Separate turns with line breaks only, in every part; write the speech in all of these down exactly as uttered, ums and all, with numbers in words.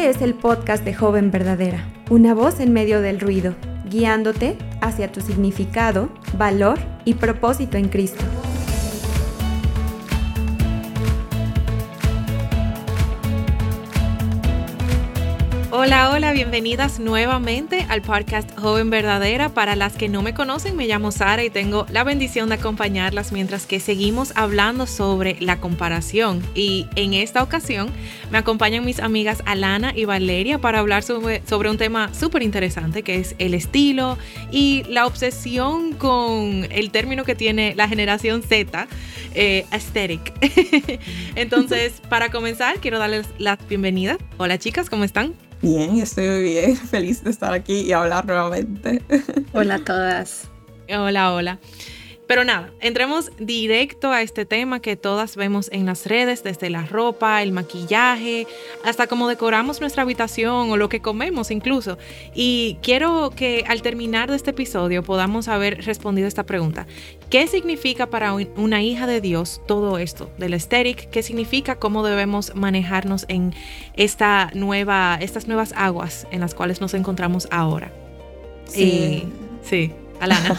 Este es el podcast de Joven Verdadera, una voz en medio del ruido, guiándote hacia tu significado, valor y propósito en Cristo.
Hola, hola, bienvenidas nuevamente al podcast Joven Verdadera. Para las que no me conocen, me llamo Sara y tengo la bendición de acompañarlas mientras que seguimos hablando sobre la comparación. Y en esta ocasión me acompañan mis amigas Alana y Valeria para hablar sobre, sobre un tema súper interesante que es el estilo y la obsesión con el término que tiene la generación Z, eh, aesthetic. Entonces, para comenzar, quiero darles la bienvenida. Hola chicas, ¿cómo están?
Bien, estoy muy bien, feliz de estar aquí y hablar nuevamente.
Hola a todas.
Hola, hola. Pero nada, entremos directo a este tema que todas vemos en las redes, desde la ropa, el maquillaje, hasta cómo decoramos nuestra habitación o lo que comemos incluso. Y quiero que al terminar de este episodio podamos haber respondido esta pregunta. ¿Qué significa para una hija de Dios todo esto del aesthetic? ¿Qué significa? ¿Cómo debemos manejarnos en esta nueva, estas nuevas aguas en las cuales nos encontramos ahora?
Sí.
Y, sí. Alana.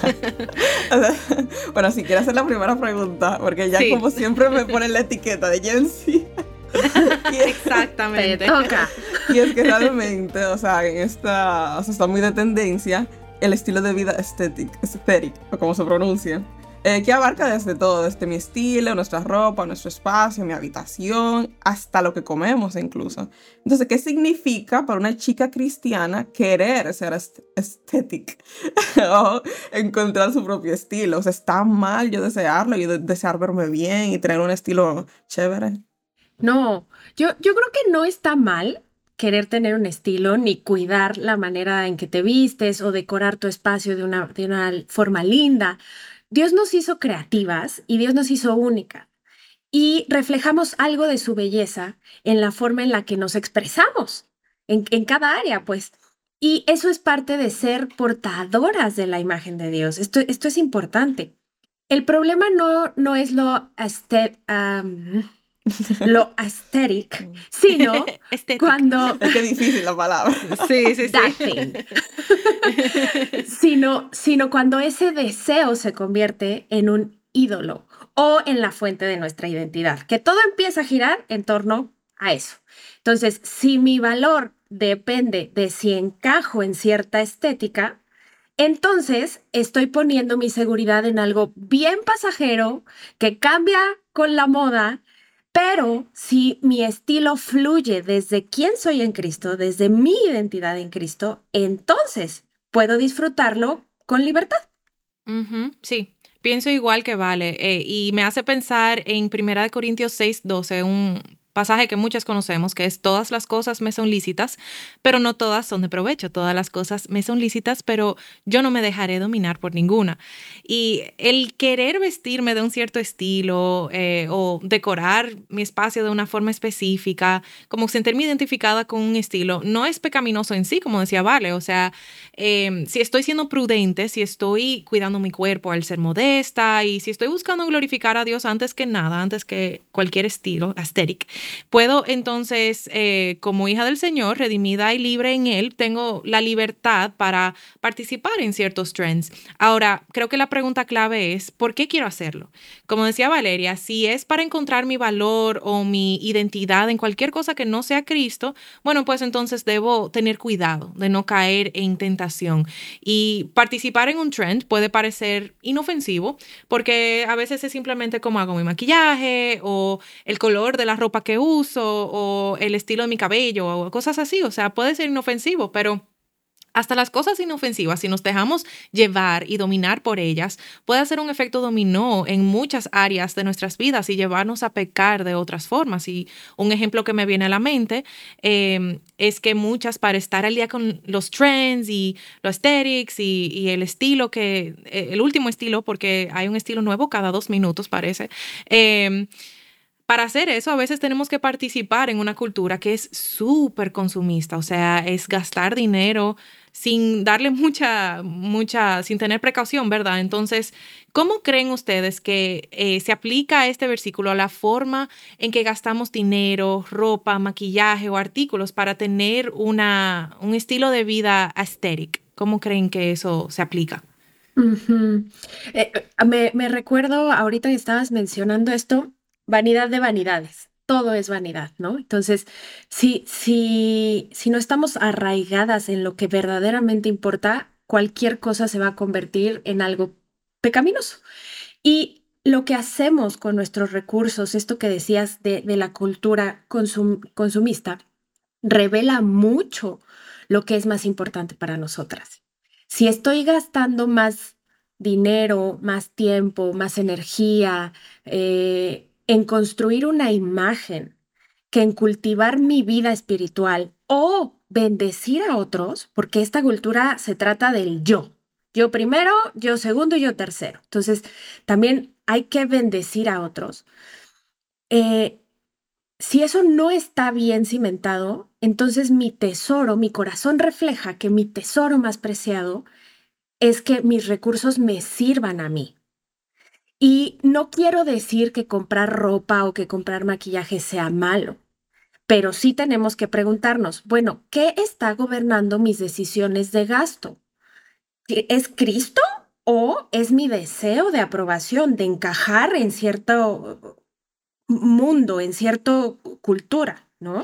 Bueno, si quieres hacer la primera pregunta, porque ya sí. Como siempre me ponen la etiqueta de Gen Z.
Exactamente.
Te toca.
Y es que realmente, o sea, en esta, o sea, está muy de tendencia el estilo de vida aesthetic, aesthetic, o como se pronuncia, eh, que abarca desde todo, desde mi estilo, nuestra ropa, nuestro espacio, mi habitación, hasta lo que comemos incluso. Entonces, ¿qué significa para una chica cristiana querer ser aesthetic o encontrar su propio estilo? O sea, ¿está mal yo desearlo y de- desear verme bien y tener un estilo chévere?
No, yo, yo creo que no está mal querer tener un estilo ni cuidar la manera en que te vistes o decorar tu espacio de una, de una forma linda. Dios nos hizo creativas y Dios nos hizo únicas y reflejamos algo de su belleza en la forma en la que nos expresamos, en, en cada área, pues. Y eso es parte de ser portadoras de la imagen de Dios. Esto, esto es importante. El problema no, no es lo aesthetic, um, lo aesthetic, sino cuando...
Es que es difícil la palabra.
Sí, sí,
that
sí.
thing. sino, sino cuando ese deseo se convierte en un ídolo o en la fuente de nuestra identidad, que todo empieza a girar en torno a eso. Entonces, si mi valor depende de si encajo en cierta estética, entonces estoy poniendo mi seguridad en algo bien pasajero que cambia con la moda. Pero si mi estilo fluye desde quién soy en Cristo, desde mi identidad en Cristo, entonces puedo disfrutarlo con libertad.
Uh-huh, sí, pienso igual que Vale. Eh, y me hace pensar en Primera de Corintios seis doce, un pasaje que muchas conocemos, que es: todas las cosas me son lícitas, pero no todas son de provecho. Todas las cosas me son lícitas, pero yo no me dejaré dominar por ninguna. Y el querer vestirme de un cierto estilo eh, o decorar mi espacio de una forma específica, como sentirme identificada con un estilo, no es pecaminoso en sí, como decía Vale. O sea, eh, si estoy siendo prudente, si estoy cuidando mi cuerpo al ser modesta y si estoy buscando glorificar a Dios antes que nada, antes que cualquier estilo aesthetic, puedo entonces, eh, como hija del Señor, redimida y libre en Él, tengo la libertad para participar en ciertos trends. Ahora, creo que la pregunta clave es: ¿por qué quiero hacerlo? Como decía Valeria, si es para encontrar mi valor o mi identidad en cualquier cosa que no sea Cristo, bueno, pues entonces debo tener cuidado de no caer en tentación. Y participar en un trend puede parecer inofensivo, porque a veces es simplemente como hago mi maquillaje o el color de la ropa que uso o el estilo de mi cabello o cosas así. O sea, puede ser inofensivo, pero hasta las cosas inofensivas, si nos dejamos llevar y dominar por ellas, puede hacer un efecto dominó en muchas áreas de nuestras vidas y llevarnos a pecar de otras formas. Y un ejemplo que me viene a la mente eh, es que muchas, para estar al día con los trends y los aesthetics y, y el estilo, que eh, el último estilo, porque hay un estilo nuevo cada dos minutos parece, eh, para hacer eso, a veces tenemos que participar en una cultura que es súper consumista, o sea, es gastar dinero sin darle mucha, mucha, sin tener precaución, ¿verdad? Entonces, ¿cómo creen ustedes que eh, se aplica este versículo a la forma en que gastamos dinero, ropa, maquillaje o artículos para tener una, un estilo de vida aesthetic? ¿Cómo creen que eso se aplica?
Ujú. Eh, eh, me, me recuerdo ahorita que estabas mencionando esto, vanidad de vanidades. Todo es vanidad, ¿no? Entonces, si, si, si no estamos arraigadas en lo que verdaderamente importa, cualquier cosa se va a convertir en algo pecaminoso. Y lo que hacemos con nuestros recursos, esto que decías de, de la cultura consum- consumista, revela mucho lo que es más importante para nosotras. Si estoy gastando más dinero, más tiempo, más energía eh, en construir una imagen que en cultivar mi vida espiritual o bendecir a otros, porque esta cultura se trata del yo. Yo primero, yo segundo y yo tercero. Entonces, también hay que bendecir a otros. Eh, si eso no está bien cimentado, entonces mi tesoro, mi corazón refleja que mi tesoro más preciado es que mis recursos me sirvan a mí. Y no quiero decir que comprar ropa o que comprar maquillaje sea malo, pero sí tenemos que preguntarnos, bueno, ¿qué está gobernando mis decisiones de gasto? ¿Es Cristo o es mi deseo de aprobación, de encajar en cierto mundo, en cierta cultura, ¿no?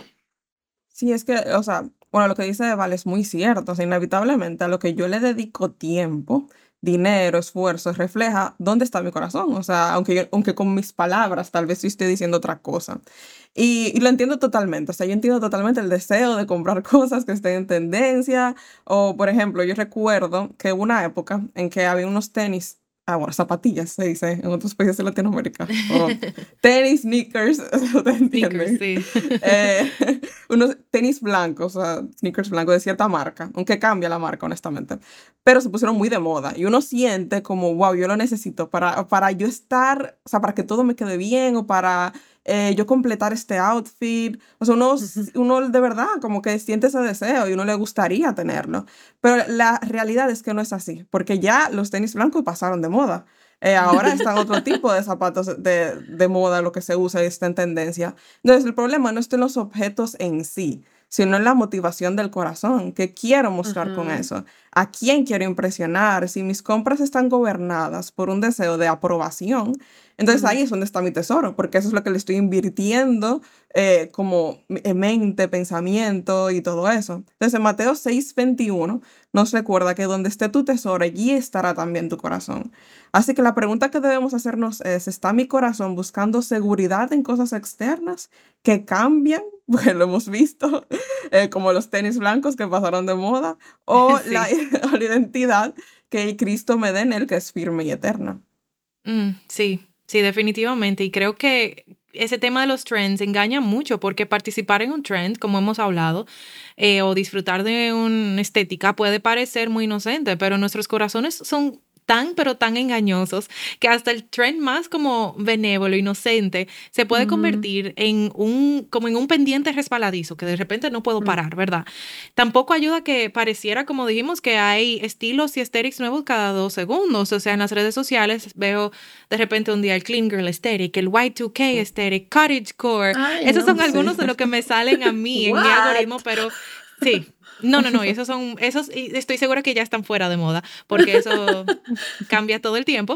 Sí, es que, o sea, bueno, lo que dice Val es muy cierto. O sea, inevitablemente a lo que yo le dedico tiempo, dinero, esfuerzo, refleja dónde está mi corazón. O sea, aunque, yo- aunque con mis palabras tal vez sí estoy diciendo otra cosa. Y, y lo entiendo totalmente. O sea, yo entiendo totalmente el deseo de comprar cosas que estén en tendencia. O, por ejemplo, yo recuerdo que hubo una época en que había unos tenis, ah, bueno, zapatillas se dice en otros países de Latinoamérica. O tenis, sneakers, ¿te
Sneakers,
entienden?
sí.
Eh, unos tenis blancos, o sea, sneakers blancos de cierta marca, aunque cambia la marca, honestamente, pero se pusieron muy de moda y uno siente como, wow, yo lo necesito para, para yo estar, o sea, para que todo me quede bien o para eh, yo completar este outfit, o sea, uno, s- uno de verdad como que siente ese deseo y uno le gustaría tenerlo, pero la realidad es que no es así, porque ya los tenis blancos pasaron de moda. Eh, ahora están otro tipo de zapatos de, de moda, lo que se usa y está en tendencia. Entonces, el problema no está en los objetos en sí, sino en la motivación del corazón. ¿Qué quiero mostrar con
Ujú,
eso? ¿A quién quiero impresionar? Si mis compras están gobernadas por un deseo de aprobación, entonces
ujú,
ahí es donde está mi tesoro, porque eso es lo que le estoy invirtiendo eh, como en mente, pensamiento y todo eso. Entonces, en Mateo seis veintiuno nos recuerda que donde esté tu tesoro, allí estará también tu corazón. Así que la pregunta que debemos hacernos es, ¿está mi corazón buscando seguridad en cosas externas que cambian? Porque lo hemos visto, eh, como los tenis blancos que pasaron de moda, o la,
Sí.
o la identidad que Cristo me dé en él, que es firme y eterna.
Mm, sí, sí, definitivamente. Y creo que ese tema de los trends engaña mucho porque participar en un trend, como hemos hablado, eh, o disfrutar de una estética puede parecer muy inocente, pero nuestros corazones son tan, pero tan engañosos que hasta el trend más como benévolo, inocente, se puede
ujú,
convertir en un, como en un pendiente resbaladizo que de repente no puedo
ujú.
parar, ¿verdad? Tampoco ayuda que pareciera, como dijimos, que hay estilos y aesthetics nuevos cada dos segundos. O sea, en las redes sociales veo de repente un día el clean girl aesthetic, el Y dos K aesthetic, cottagecore.
Ay,
Esos son
no.
Sí.
algunos de los que me salen a mí en mi algoritmo,
What?
pero sí. No, no, no, y esos son, esos y estoy segura que ya están fuera de moda, porque eso cambia todo el tiempo.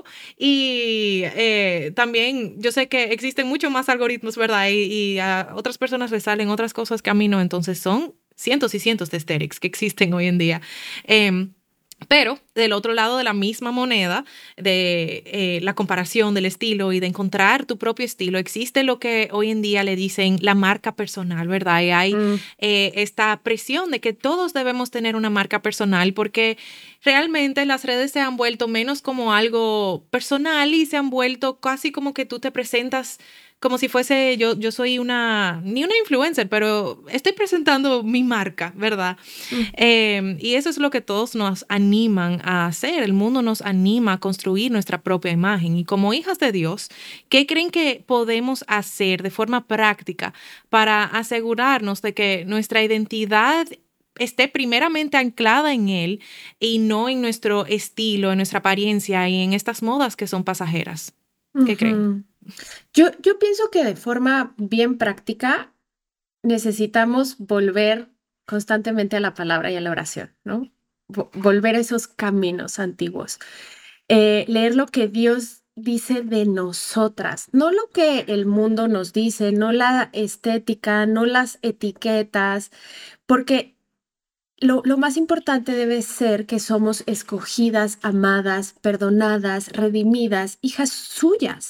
Y eh, también yo sé que existen mucho más algoritmos, ¿verdad? Y, y a otras personas les salen otras cosas que a mí no, entonces son cientos y cientos de aesthetics que existen hoy en día. Em, pero del otro lado de la misma moneda, de eh, la comparación del estilo y de encontrar tu propio estilo, existe lo que hoy en día le dicen la marca personal, ¿verdad? Y hay
Mm,
eh, esta presión de que todos debemos tener una marca personal porque realmente las redes se han vuelto menos como algo personal y se han vuelto casi como que tú te presentas como si fuese yo, yo soy una, ni una influencer, pero estoy presentando mi marca, ¿verdad? Mm. Eh, y eso es lo que todos nos animan a hacer. El mundo nos anima a construir nuestra propia imagen. Y como hijas de Dios, ¿qué creen que podemos hacer de forma práctica para asegurarnos de que nuestra identidad esté primeramente anclada en Él y no en nuestro estilo, en nuestra apariencia y en estas modas que son pasajeras? ¿Qué uh-huh. creen?
Yo, yo pienso que de forma bien práctica necesitamos volver constantemente a la palabra y a la oración, ¿no? V- volver a esos caminos antiguos. Eh, leer lo que Dios dice de nosotras, no lo que el mundo nos dice, no la estética, no las etiquetas, porque lo, lo más importante debe ser que somos escogidas, amadas, perdonadas, redimidas, hijas suyas.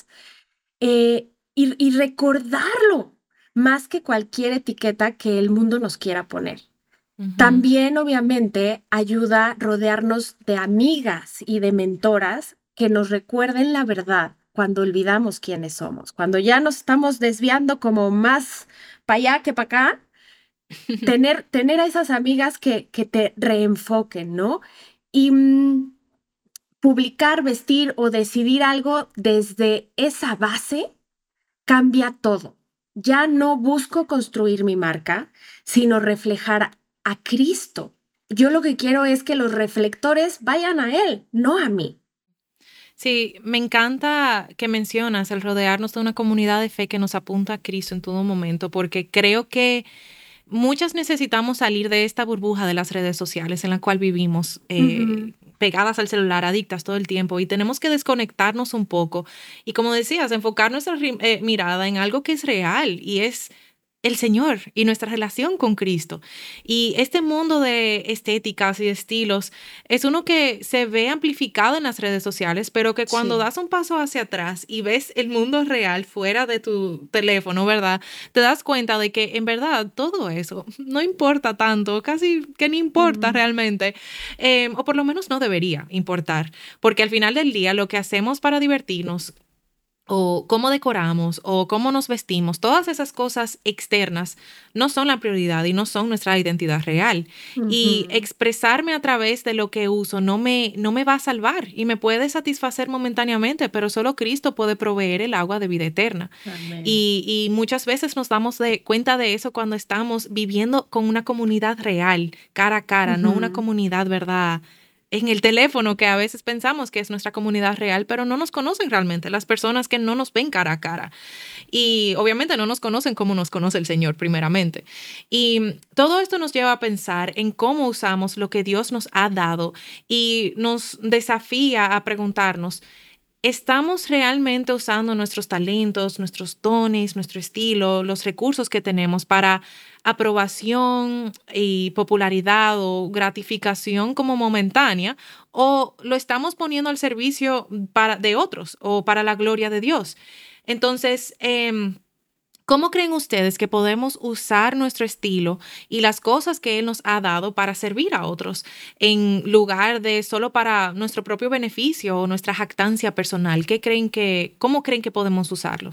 Eh, y, y recordarlo más que cualquier etiqueta que el mundo nos quiera poner. Uh-huh. También, obviamente, ayuda a rodearnos de amigas y de mentoras que nos recuerden la verdad cuando olvidamos quiénes somos, cuando ya nos estamos desviando como más para allá que para acá, tener, tener a esas amigas que, que te reenfoquen, ¿no? Y mmm, publicar, vestir o decidir algo desde esa base cambia todo. Ya no busco construir mi marca, sino reflejar a Cristo. Yo lo que quiero es que los reflectores vayan a Él, no a mí.
Sí, me encanta que mencionas el rodearnos de una comunidad de fe que nos apunta a Cristo en todo momento, porque creo que muchas necesitamos salir de esta burbuja de las redes sociales en la cual vivimos, eh, uh-huh. pegadas al celular, adictas todo el tiempo, y tenemos que desconectarnos un poco y, como decías, enfocar nuestra eh, mirada en algo que es real y es el Señor y nuestra relación con Cristo. Y este mundo de estéticas y de estilos es uno que se ve amplificado en las redes sociales, pero que cuando sí. das un paso hacia atrás y ves el mundo real fuera de tu teléfono, ¿verdad? Te das cuenta de que en verdad todo eso no importa tanto, casi que ni importa uh-huh. realmente, eh, o por lo menos no debería importar, porque al final del día lo que hacemos para divertirnos, o cómo decoramos, o cómo nos vestimos, todas esas cosas externas no son la prioridad y no son nuestra identidad real. Uh-huh. Y expresarme a través de lo que uso no me, no me va a salvar y me puede satisfacer momentáneamente, pero solo Cristo puede proveer el agua de vida eterna. Y, y muchas veces nos damos de cuenta de eso cuando estamos viviendo con una comunidad real, cara a cara, uh-huh. no una comunidad, ¿verdad?, en el teléfono, que a veces pensamos que es nuestra comunidad real, pero no nos conocen realmente, las personas que no nos ven cara a cara. Y obviamente no nos conocen como nos conoce el Señor primeramente. Y todo esto nos lleva a pensar en cómo usamos lo que Dios nos ha dado y nos desafía a preguntarnos, ¿estamos realmente usando nuestros talentos, nuestros dones, nuestro estilo, los recursos que tenemos para aprobación y popularidad o gratificación como momentánea, o lo estamos poniendo al servicio para, de otros o para la gloria de Dios? Entonces, eh, ¿cómo creen ustedes que podemos usar nuestro estilo y las cosas que Él nos ha dado para servir a otros en lugar de solo para nuestro propio beneficio o nuestra jactancia personal? ¿Qué creen que, cómo creen que podemos usarlo?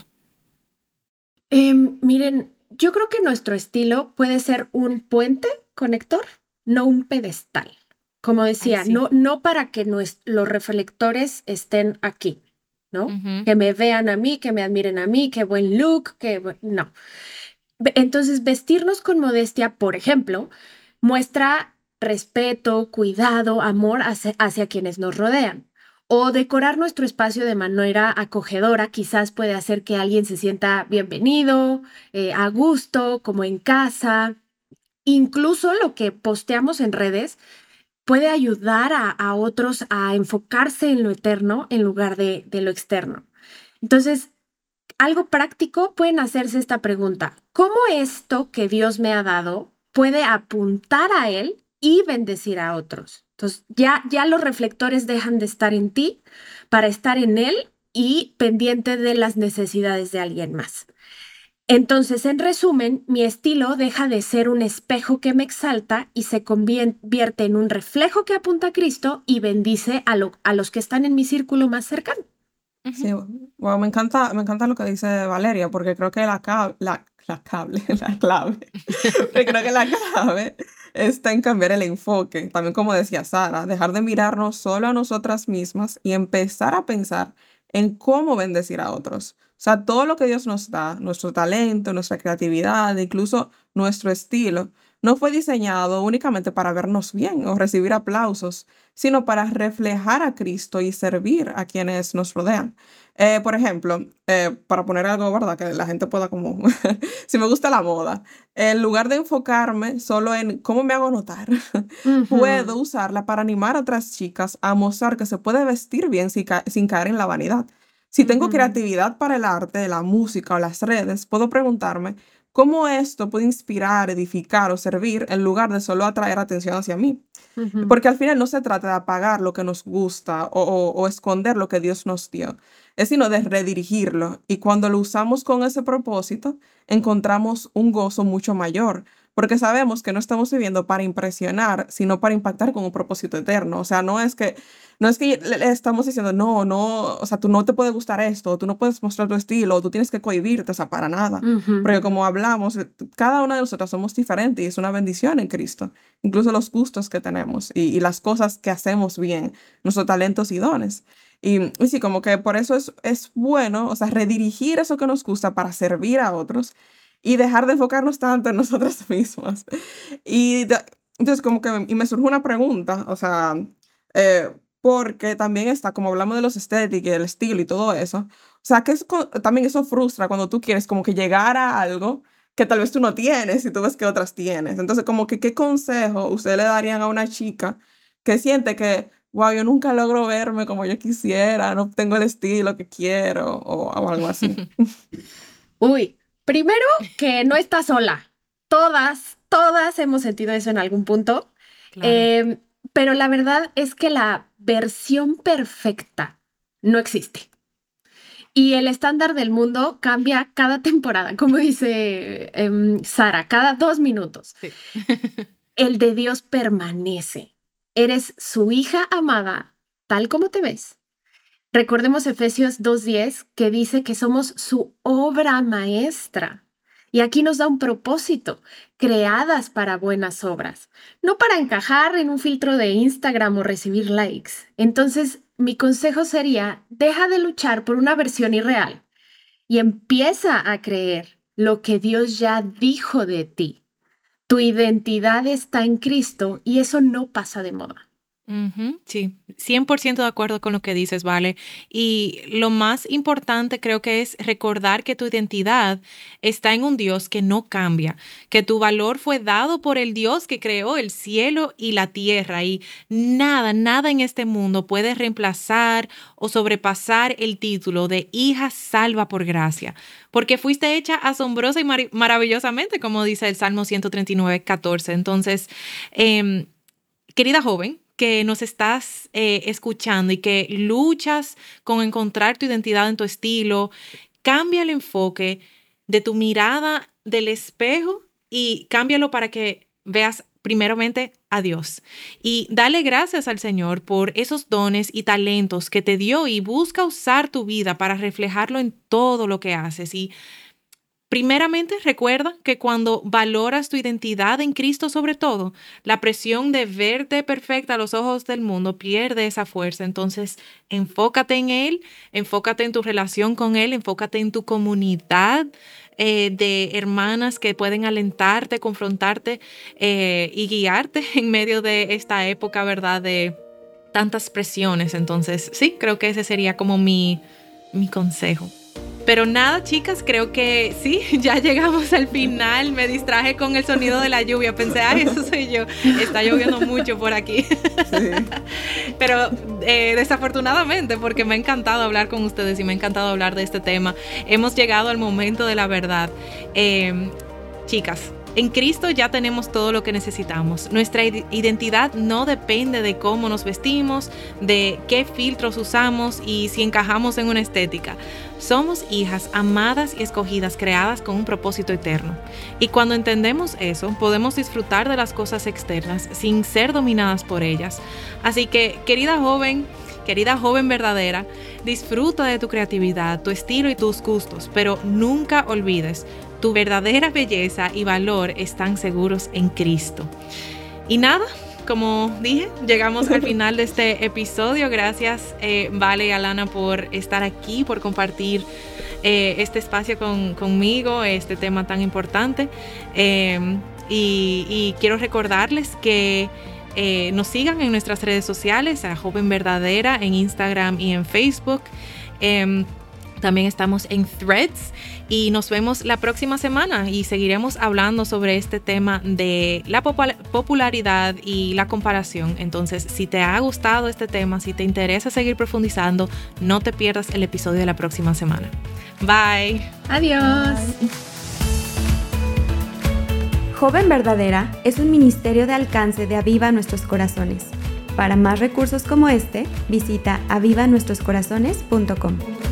Eh, miren, yo creo que nuestro estilo puede ser un puente conector, no un pedestal. Como decía, Ay, sí. no, no para que nues- los reflectores estén aquí, ¿no? Uh-huh. Que me vean a mí, que me admiren a mí, qué buen look, que no. Entonces, vestirnos con modestia, por ejemplo, muestra respeto, cuidado, amor hacia, hacia quienes nos rodean. O decorar nuestro espacio de manera acogedora quizás puede hacer que alguien se sienta bienvenido, eh, a gusto, como en casa. Incluso lo que posteamos en redes puede ayudar a, a otros a enfocarse en lo eterno en lugar de, de lo externo. Entonces, algo práctico, pueden hacerse esta pregunta: ¿cómo esto que Dios me ha dado puede apuntar a Él y bendecir a otros? Entonces, ya, ya los reflectores dejan de estar en ti para estar en Él y pendiente de las necesidades de alguien más. Entonces, en resumen, mi estilo deja de ser un espejo que me exalta y se convierte en un reflejo que apunta a Cristo y bendice a, lo, a los que están en mi círculo más cercano.
Ujú.
Sí, bueno, me encanta, me encanta lo que dice Valeria, porque creo que la, ca- la, la cable, la clave, porque creo que la clave está en cambiar el enfoque. También como decía Sara, dejar de mirarnos solo a nosotras mismas y empezar a pensar en cómo bendecir a otros. O sea, todo lo que Dios nos da, nuestro talento, nuestra creatividad, incluso nuestro estilo, no fue diseñado únicamente para vernos bien o recibir aplausos, sino para reflejar a Cristo y servir a quienes nos rodean. Eh, por ejemplo, eh, para poner algo, ¿verdad? Que la gente pueda como, si me gusta la moda, en lugar de enfocarme solo en cómo me hago notar, puedo
Ujú,
usarla para animar a otras chicas a mostrar que se puede vestir bien sin, ca- sin caer en la vanidad. Si tengo
ujú,
creatividad para el arte, la música o las redes, puedo preguntarme cómo esto puede inspirar, edificar o servir en lugar de solo atraer atención hacia mí.
ujú,
Porque al final no se trata de apagar lo que nos gusta o, o- o esconder lo que Dios nos dio, es sino de redirigirlo. Y cuando lo usamos con ese propósito, encontramos un gozo mucho mayor, porque sabemos que no estamos viviendo para impresionar, sino para impactar con un propósito eterno. O sea, no es que, no es que le, le estamos diciendo, no, no, o sea, tú no te puede gustar esto, o tú no puedes mostrar tu estilo, o tú tienes que cohibirte, o sea, para nada.
ujú.
Porque como hablamos, eh, cada una de nosotras somos diferentes y es una bendición en Cristo, incluso los gustos que tenemos y, y las cosas que hacemos bien, nuestros talentos y dones. Y, y sí, como que por eso es, es bueno, o sea, redirigir eso que nos gusta para servir a otros y dejar de enfocarnos tanto en nosotras mismas. Y de- entonces como que me, y me surge una pregunta, o sea, eh, porque también está, como hablamos de los estéticos y el estilo y todo eso, o sea, que es co- también eso frustra cuando tú quieres como que llegar a algo que tal vez tú no tienes y tú ves que otras tienes. Entonces, como que, ¿qué consejo ustedes le darían a una chica que siente que, wow, yo nunca logro verme como yo quisiera, no tengo el estilo que quiero o, o algo así?
Uy, primero que no estás sola. Todas, todas hemos sentido eso en algún punto.
Claro.
Em, pero la verdad es que la versión perfecta no existe. Y el estándar del mundo cambia cada temporada, como dice em, Sara, cada dos minutos.
Sí.
El de Dios permanece. Eres su hija amada, tal como te ves. Recordemos Efesios dos diez, que dice que somos su obra maestra. Y aquí nos da un propósito, creadas para buenas obras, no para encajar en un filtro de Instagram o recibir likes. Entonces, mi consejo sería, deja de luchar por una versión irreal y empieza a creer lo que Dios ya dijo de ti. Tu identidad está en Cristo y eso no pasa de moda.
Ujú, sí, cien por ciento de acuerdo con lo que dices, Vale. Y lo más importante creo que es recordar que tu identidad está en un Dios que no cambia, que tu valor fue dado por el Dios que creó el cielo y la tierra y nada, nada en este mundo puede reemplazar o sobrepasar el título de hija salva por gracia, porque fuiste hecha asombrosa y mari- maravillosamente, como dice el Salmo ciento treinta y nueve, catorce. Entonces, em, querida joven, que nos estás eh, escuchando y que luchas con encontrar tu identidad en tu estilo, cambia el enfoque de tu mirada del espejo y cámbialo para que veas primeramente a Dios. Y dale gracias al Señor por esos dones y talentos que te dio y busca usar tu vida para reflejarlo en todo lo que haces. Y primeramente, recuerda que cuando valoras tu identidad en Cristo sobre todo, la presión de verte perfecta a los ojos del mundo pierde esa fuerza. Entonces, enfócate en Él, enfócate en tu relación con Él, enfócate en tu comunidad eh, de hermanas que pueden alentarte, confrontarte eh, y guiarte en medio de esta época, ¿verdad? De tantas presiones. Entonces, sí, creo que ese sería como mi, mi consejo. Pero nada, chicas, creo que sí, ya llegamos al final. Me distraje con el sonido de la lluvia. Pensé, ay, eso soy yo. Está lloviendo mucho por aquí.
Sí.
Pero eh, desafortunadamente, porque me ha encantado hablar con ustedes y me ha encantado hablar de este tema, hemos llegado al momento de la verdad. Eh, chicas, en Cristo ya tenemos todo lo que necesitamos. Nuestra identidad no depende de cómo nos vestimos, de qué filtros usamos y si encajamos en una estética. Somos hijas amadas y escogidas, creadas con un propósito eterno. Y cuando entendemos eso, podemos disfrutar de las cosas externas sin ser dominadas por ellas. Así que, querida joven, querida joven verdadera, disfruta de tu creatividad, tu estilo y tus gustos, pero nunca olvides, tu verdadera belleza y valor están seguros en Cristo. Y nada, como dije, llegamos al final de este episodio. Gracias, eh, Vale y Alana, por estar aquí, por compartir eh, este espacio con, conmigo, este tema tan importante. Eh, y, y quiero recordarles que eh, nos sigan en nuestras redes sociales, a Joven Verdadera, en Instagram y en Facebook. Eh, También estamos en Threads y nos vemos la próxima semana y seguiremos hablando sobre este tema de la popularidad y la comparación. Entonces, si te ha gustado este tema, si te interesa seguir profundizando, no te pierdas el episodio de la próxima semana. Bye.
Adiós.
Bye. Joven Verdadera es un ministerio de alcance de Aviva Nuestros Corazones. Para más recursos como este, visita aviva nuestros corazones punto com.